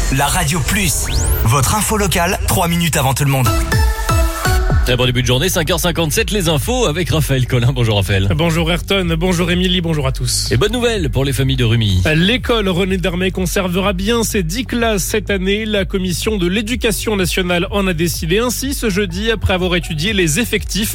la Radio Plus. Votre info locale, 3 minutes avant tout le monde. Très bon début de journée, 5h57, les infos avec Raphaël Collin. Bonjour Raphaël. Bonjour Ayrton, bonjour Émilie, bonjour à tous. Et bonne nouvelle pour les familles de Rumilly. L'école René Darmey conservera bien ses 10 classes cette année. La commission de l'éducation nationale en a décidé ainsi ce jeudi après avoir étudié les effectifs.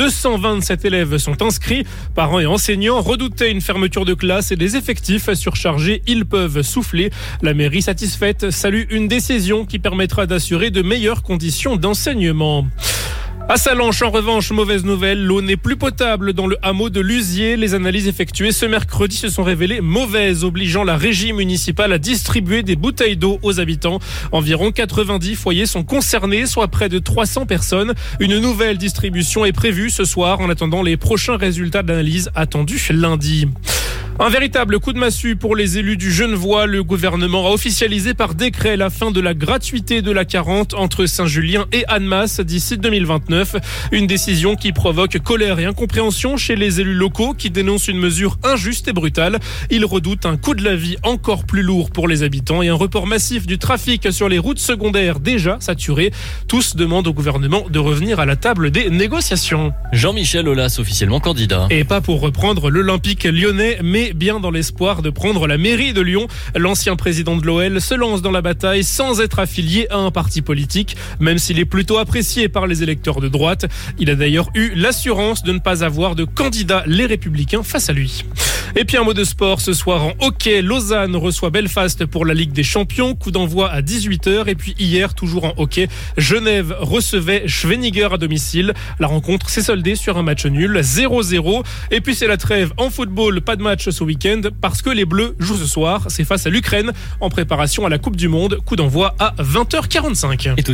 227 élèves sont inscrits. Parents et enseignants redoutaient une fermeture de classe et des effectifs surchargés. Ils peuvent souffler. La mairie satisfaite salue une décision qui permettra d'assurer de meilleures conditions d'enseignement. À Salanches, en revanche, mauvaise nouvelle, l'eau n'est plus potable dans le hameau de Luzier. Les analyses effectuées ce mercredi se sont révélées mauvaises, obligeant la régie municipale à distribuer des bouteilles d'eau aux habitants. Environ 90 foyers sont concernés, soit près de 300 personnes. Une nouvelle distribution est prévue ce soir en attendant les prochains résultats d'analyse attendus lundi. Un véritable coup de massue pour les élus du Genevois. Le gouvernement a officialisé par décret la fin de la gratuité de la 40 entre Saint-Julien et Annemasse d'ici 2029. Une décision qui provoque colère et incompréhension chez les élus locaux qui dénoncent une mesure injuste et brutale. Ils redoutent un coût de la vie encore plus lourd pour les habitants et un report massif du trafic sur les routes secondaires déjà saturées. Tous demandent au gouvernement de revenir à la table des négociations. Jean-Michel Aulas, officiellement candidat. Et pas pour reprendre l'Olympique lyonnais, mais bien dans l'espoir de prendre la mairie de Lyon. L'ancien président de l'OL se lance dans la bataille sans être affilié à un parti politique, même s'il est plutôt apprécié par les électeurs de droite. Il a d'ailleurs eu l'assurance de ne pas avoir de candidat Les Républicains face à lui. Et puis un mot de sport ce soir en hockey. Lausanne reçoit Belfast pour la Ligue des Champions. Coup d'envoi à 18h. Et puis hier, toujours en hockey, Genève recevait Schwenninger à domicile. La rencontre s'est soldée sur un match nul, 0-0. Et puis c'est la trêve en football. Pas de match ce week-end parce que les Bleus jouent ce soir. C'est face à l'Ukraine en préparation à la Coupe du Monde. Coup d'envoi à 20h45.